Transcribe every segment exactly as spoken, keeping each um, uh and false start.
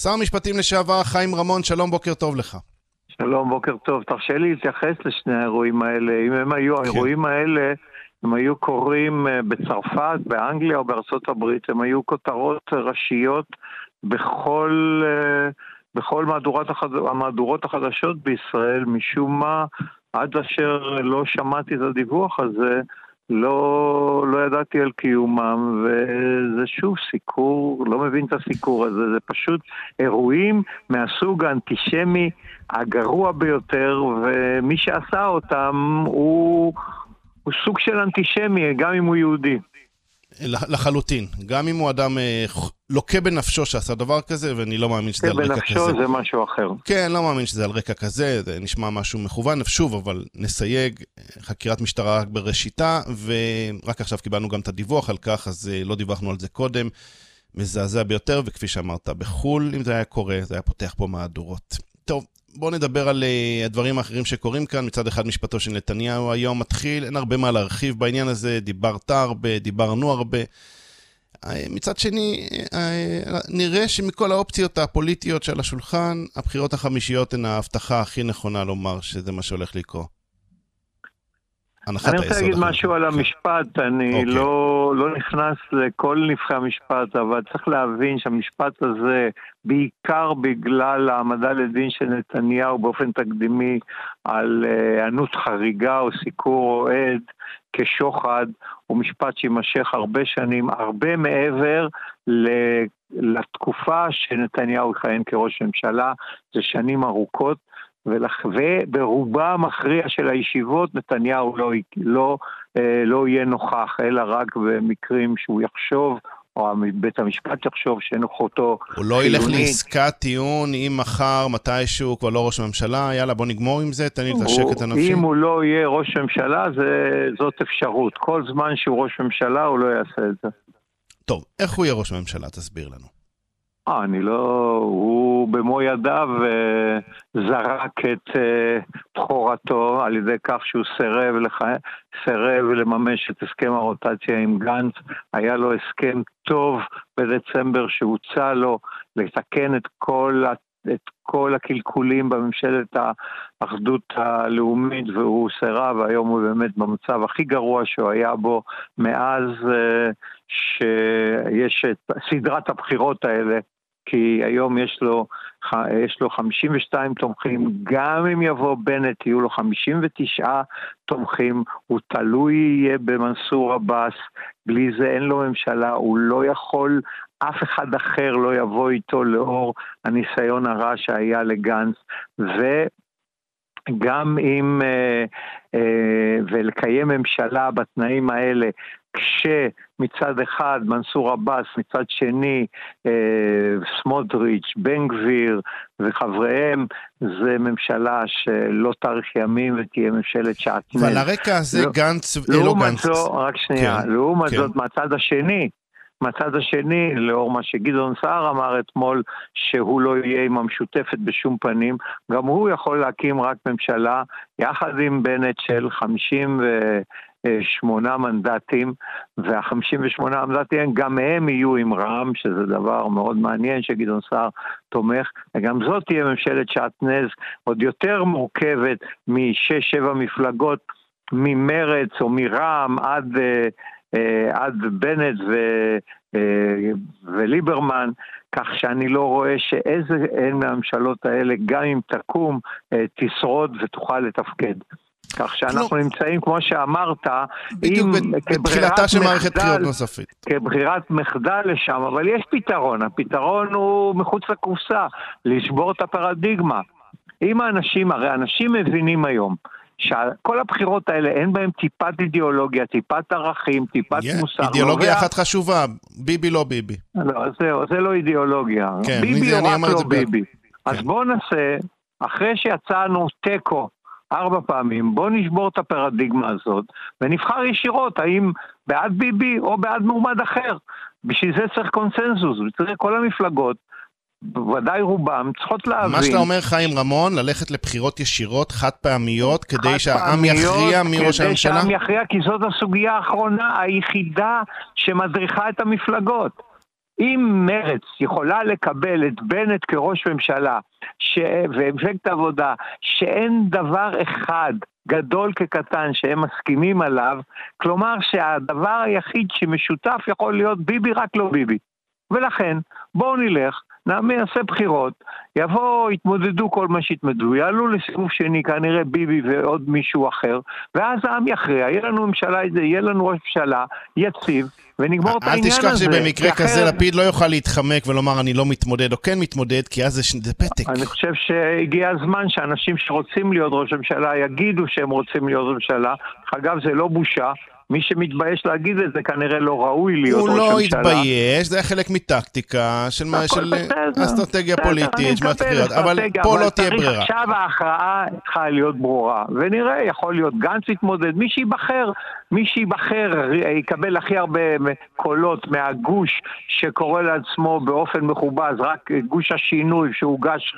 שר המשפטים לשעבר חיים רמון, שלום, בוקר טוב לך. שלום, בוקר טוב. תרשה לי להתייחס לשני האירועים האלה. אם הם היו, כן. האירועים האלה, הם היו קוראים בצרפת, באנגליה או בארצות הברית, הם היו כותרות ראשיות בכל, בכל מהדורות, החד... המהדורות החדשות בישראל. משום מה, עד אשר לא שמעתי את הדיווח הזה, לא, לא ידעתי על קיומם, וזה שוב סיקור, לא מבין את הסיקור הזה, זה פשוט אירועים מהסוג האנטישמי הגרוע ביותר, ומי שעשה אותם הוא, הוא סוג של אנטישמי, גם אם הוא יהודי. לחלוטין, גם אם הוא אדם לוקה בנפשו שעשה דבר כזה, ואני לא מאמין שזה על רקע כזה. בנפשו זה משהו אחר. כן, לא מאמין שזה על רקע כזה, זה נשמע משהו מכוון, שוב, אבל נסייג, חקירת משטרה רק בראשיתה, ורק עכשיו קיבלנו גם את הדיווח על כך, אז לא דיווחנו על זה קודם, מזעזע ביותר, וכפי שאמרת, בחול, אם זה היה קורה, זה היה פותח פה מהדורות. טוב, בואו נדבר על uh, הדברים האחרים שקורים כאן. מצד אחד משפטו של נתניהו היום מתחיל, אין הרבה מה להרחיב בעניין הזה, דיברת הרבה, דיברנו הרבה. Uh, מצד שני, uh, נראה שמכל האופציות הפוליטיות של השולחן, הבחירות החמישיות הן ההבטחה הכי נכונה לומר שזה מה שהולך לקרות. אני רוצה להגיד משהו על המשפט, אני לא, לא נכנס לכל נבחי המשפט, אבל צריך להבין שהמשפט הזה, בעיקר בגלל העמדה לדין של נתניהו באופן תקדימי על ענות חריגה או סיקור או עד כשוחד, הוא משפט שימשך הרבה שנים, הרבה מעבר לתקופה שנתניהו יכהן כראש ממשלה, זה שנים ארוכות, וברובה המכריע של הישיבות נתניהו לא, לא, לא יהיה נוכח, אלא רק במקרים שהוא יחשוב, או בית המשפט יחשוב שנוכחותו הוא לא ילך לעסקת טיעון אם מחר מתישהו כבר לא ראש הממשלה, יאללה בוא נגמור עם זה, תן לי את השקט הנפשי. אם הוא לא יהיה ראש ממשלה, זה, זאת אפשרות. כל זמן שהוא ראש ממשלה הוא לא יעשה את זה. טוב, איך הוא יהיה ראש הממשלה? תסביר לנו. אה, אני לא, הוא במו ידיו זרק את בחורתו על ידי כך שהוא סירב, לח... סירב לממש את הסכם הרוטציה עם גנץ. היה לו הסכם טוב בדצמבר שהוצע לו לתקן את כל, את כל הקלקולים בממשלת האחדות הלאומית, והוא סירב, והיום הוא באמת במצב הכי גרוע שהוא היה בו מאז שיש את סדרת הבחירות האלה, כי היום יש לו, יש לו חמישים ושתיים תומכים, גם אם יבוא בנט יהיו לו חמישים ותשעה תומכים, הוא תלוי יהיה במנסור עבאס, בלי זה אין לו ממשלה, הוא לא יכול, אף אחד אחר לא יבוא איתו לאור הניסיון הרע שהיה לגנץ, וגם אם, ולקיים ממשלה בתנאים האלה, כשמצד אחד מנסור עבאס, מצד שני סמוטריץ', בן גביר וחבריהם, זה ממשלה שלא תאריך ימים ותהיה ממשלת שעטנז. ועל הרקע הזה גנץ, לא גנץ. רק שנייה, לעומת זאת מהצד השני, מהצד השני, לאור מה שגדעון סער אמר אתמול, שהוא לא יהיה עם המשותפת בשום פנים, גם הוא יכול להקים רק ממשלה, יחד עם בנט של חמישים ושמונה מנדטים, וה-חמישים ושמונה מנדטים גם הם יהיו עם רע"מ, שזה דבר מאוד מעניין שגדעון סער תומך, וגם זאת תהיה ממשלת שעטנז, עוד יותר מורכבת משש שבע מפלגות, ממרץ או מרע"מ עד... עד בנט ו, וליברמן, כך שאני לא רואה שאיזה אין מהממשלות האלה, גם אם תקום, תשרוד ותוכל לתפקד. כך שאנחנו לא. נמצאים, כמו שאמרת, בדיוק בתחילתה של מערכת בחירות נוספת. כבחירת מחדל לשם, אבל יש פתרון. הפתרון הוא מחוץ לקופסה, לשבור את הפרדיגמה. אם האנשים, הרי אנשים מבינים היום, שכל הבחירות האלה אין בהם טיפת אידיאולוגיה, טיפת ערכים, טיפת yeah, מוסר. אידיאולוגיה אחת חשובה, ביבי לא ביבי. לא, זה, זה לא אידיאולוגיה. כן, ביבי או רק לא ביבי. כן. אז בואו נעשה, אחרי שיצאנו טקו ארבע פעמים, בואו נשבור את הפרדיגמה הזאת, ונבחר ישירות, האם בעד ביבי או בעד מועמד אחר. בשביל זה צריך קונסנזוס, וצריך כל המפלגות, ודאי רובם, צריכות להבין. מה שאתה אומר חיים רמון, ללכת לבחירות ישירות, חד פעמיות, כדי שהעם יכריע מי ראש הממשלה? כדי שהעם יכריע, כי זאת הסוגיה האחרונה, היחידה שמדריכה את המפלגות. אם מרץ יכולה לקבל את בנט כראש ממשלה ש... ומפלגת העבודה, שאין דבר אחד גדול כקטן שהם מסכימים עליו, כלומר שהדבר היחיד שמשותף יכול להיות ביבי, רק לא ביבי. ולכן בואו נלך, נעשה בחירות, יבוא, יתמודדו כל מה שיתמודדו, יעלו לסיבוב שני כנראה ביבי ועוד מישהו אחר, ואז העם יכריע, יהיה לנו ממשלה, יהיה לנו ראש ממשלה, יציב, ונגמור את העניין הזה. אל תשכח שבמקרה כזה לפיד לא יוכל להתחמק ולומר אני לא מתמודד או כן מתמודד, כי אז זה פתק. אני חושב שהגיע הזמן שאנשים שרוצים להיות ראש ממשלה יגידו שהם רוצים להיות ראש ממשלה. אגב, זה לא בושה. מי שמתבייש להגיד את זה כנראה לא ראוי להיות ראש ממשלה. הוא לא התבייש, זה חלק מטקטיקה של אסטרטגיה פוליטית, אבל פה לא תהיה ברירה. עכשיו ההכרעה צריכה להיות ברורה, ונראה, יכול להיות גנץ יתמודד, מי שיבחר, מי שיבחר יקבל הכי הרבה קולות מהגוש שקורא לעצמו באופן מכובז, רק גוש השינוי שהוגש,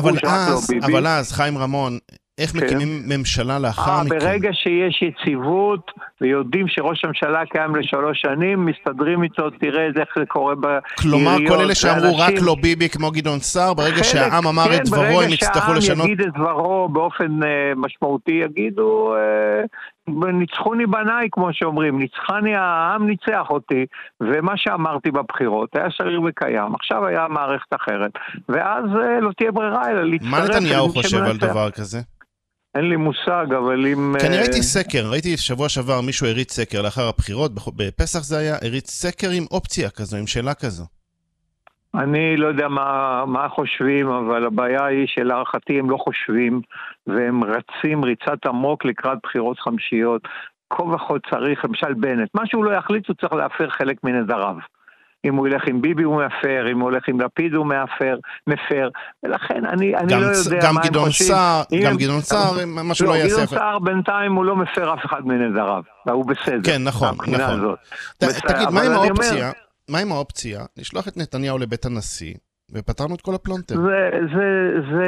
אבל אז, חיים רמון, איך מקימים ממשלה לאחר מכן? ברגע שיש יציבות, ויודעים שראש הממשלה קיים לשלוש שנים, מסתדרים איתו, תראה איך זה קורה בעיריות. כלומר, כל אלה שאמרו רק לא ביבי כמו גדעון סער, ברגע שהעם אמר את דברו, הם יצטרכו לשנות. ברגע שהעם יגיד את דברו באופן משמעותי, יגידו, ניצחוני בניי, כמו שאומרים, ניצחני, העם ניצח אותי, ומה שאמרתי בבחירות, היה שריר וקיים, עכשיו היה מערכת אחרת, ואז לא תהיה ברירה, אלא להצטרף. מה נתניהו חושב על דבר כזה? אין לי מושג, אבל אם... כי אני ראיתי סקר, ראיתי שבוע שעבר מישהו הריץ סקר לאחר הבחירות, בפסח זה היה, הריץ סקר עם אופציה כזו, עם שאלה כזו. אני לא יודע מה, מה חושבים, אבל הבעיה היא שלהערכתי הם לא חושבים, והם רצים ריצת עמוק לקראת בחירות חמשיות. כה וכה צריך, למשל בנט, מה שהוא לא יחליט, הוא צריך להפר חלק מנדריו. אם הוא ילך עם ביבי הוא מאפר, אם הוא הולך עם לפיד הוא מאפר, מפר, ולכן אני, אני לא יודע מה הם חושבים. גם גדעון סער, מה שלא יעשה. גדעון סער בינתיים הוא לא מפר אף אחד מנדריו, והוא בסדר. כן, נכון, נכון. תגיד, מה עם האופציה, מה עם האופציה, לשלוח את נתניהו לבית הנשיא, ופתרנו את כל הפלונטר? זה, זה, זה,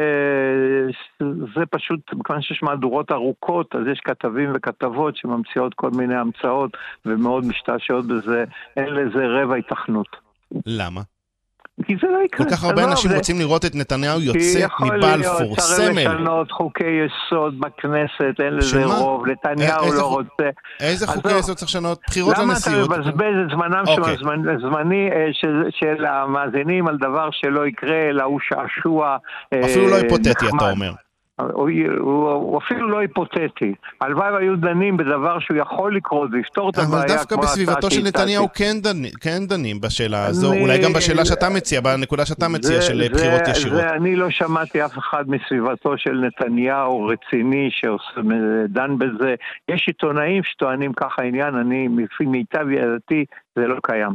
זה פשוט, מכיוון שיש מהדורות ארוכות, אז יש כתבים וכתבות שממציאות כל מיני המצאות, ומאוד משתעשעות בזה, אין לזה רבע התכנות. למה? כי זה לא יקרה. כל כך הרבה אנשים רוצים לראות את נתניהו יוצא מבלפור, סמל. צריך לשנות חוקי יסוד בכנסת, אין לזה רוב, נתניהו לא רוצה. איזה חוקי יסוד צריך לשנות? בחירות לנשיאות. למה אתה מבזבז את זמנם זמני של המאזינים על דבר שלא יקרה, אלא הוא שעשוע. אפילו לא היפותטי, אתה אומר. הוא, הוא, הוא אפילו לא היפותטי. הלוואי היו דנים בדבר שהוא יכול לקרות ויפתור את הבעיה. אבל דווקא בסביבתו של נתניהו כן, דנ... כן דנים בשאלה הזו, אני... אולי גם בשאלה שאתה מציע, בנקודה שאתה מציע זה, של זה, בחירות ישירות. זה, אני לא שמעתי אף אחד מסביבתו של נתניהו רציני שדן בזה. יש עיתונאים שטוענים ככה עניין, אני לפי מיטב ידעתי, זה לא קיים.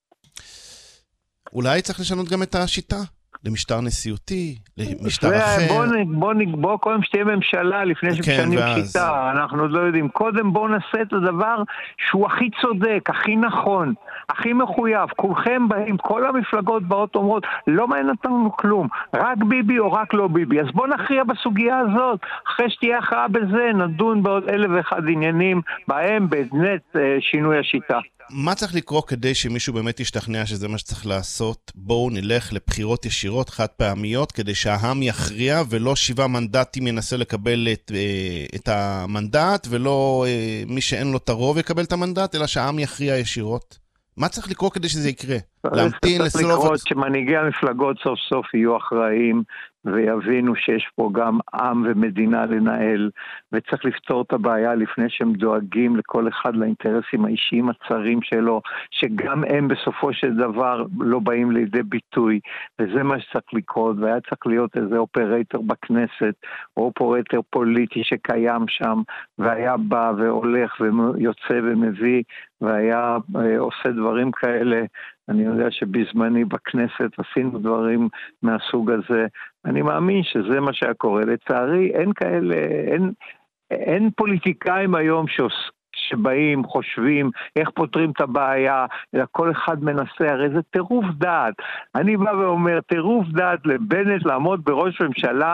אולי צריך לשנות גם את השיטה? למשטר נשיאותי, למשטר אחר. בוא, בוא, בוא קודם שתהיה ממשלה לפני שמשנים כן, שיטה, אנחנו לא יודעים. קודם בוא נעשה את הדבר שהוא הכי צודק, הכי נכון, הכי מחויב. כולכם באים, כל המפלגות באות אומרות, לא מעניין אותנו כלום, רק ביבי או רק לא ביבי. אז בוא נכריע בסוגיה הזאת. אחרי שתהיה הכרעה בזה, נדון בעוד אלף ואחד עניינים, בהם באמת שינוי השיטה. מה צריך לקרוא כדי שמישהו באמת ישתכנע שזה מה שצריך לעשות? בואו נלך לבחירות ישירות חד פעמיות כדי שהעם יכריע ולא שבעה מנדטים ינסה לקבל את, את המנדט ולא מי שאין לו את הרוב יקבל את המנדט, אלא שהעם יכריע ישירות. מה צריך לקרוא כדי שזה יקרה? להמתין לסוף... צריך לקרוא שמנהיגי המפלגות סוף סוף יהיו אחראים ויבינו שיש פה גם עם ומדינה לנהל, וצריך לפתור את הבעיה לפני שהם דואגים לכל אחד לאינטרסים האישיים הצרים שלו, שגם הם בסופו של דבר לא באים לידי ביטוי, וזה מה שצריך לקרות, והיה צריך להיות איזה אופרטור בכנסת, או אופרטור פוליטי שקיים שם, והיה בא והולך ויוצא ומביא, והיה עושה דברים כאלה. אני יודע שבזמני בכנסת עשינו דברים מהסוג הזה. אני מאמין שזה מה שהיה קורה. לצערי, אין כאלה, אין, אין פוליטיקאים היום שעוש, שבאים, חושבים, איך פותרים את הבעיה, אלא כל אחד מנסה, הרי זה טירוף דעת. אני בא ואומר, טירוף דעת לבנט לעמוד בראש ממשלה,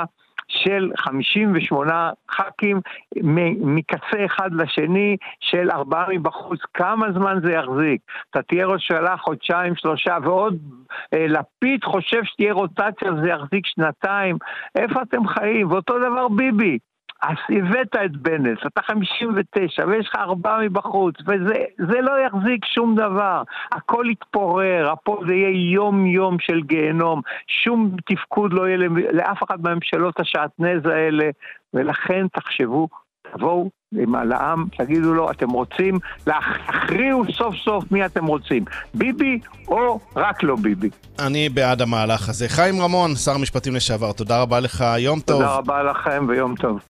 של חמישים ושמונה ח"כים מקצה אחד לשני, של ארבעה מבחוץ. כמה זמן זה יחזיק? אתה תהיה ראש ממשלה חודשיים, שלושה, ועוד אה, לפיד חושב שתהיה רוטציה, זה יחזיק שנתיים. איפה אתם חיים? ואותו דבר ביבי. אז הבאת את בנט, אתה חמישים ותשע, ויש לך ארבעה מבחוץ, וזה לא יחזיק שום דבר. הכל יתפורר, פה זה יהיה יום יום של גיהנום, שום תפקוד לא יהיה לאף אחד מהממשלות השעטנז האלה, ולכן תחשבו, תבואו עם העם, תגידו לו, אתם רוצים, להכריעו סוף סוף מי אתם רוצים, ביבי או רק לא ביבי. אני בעד המהלך הזה. חיים רמון, שר המשפטים לשעבר, תודה רבה לך, יום טוב. תודה רבה לכם ויום טוב.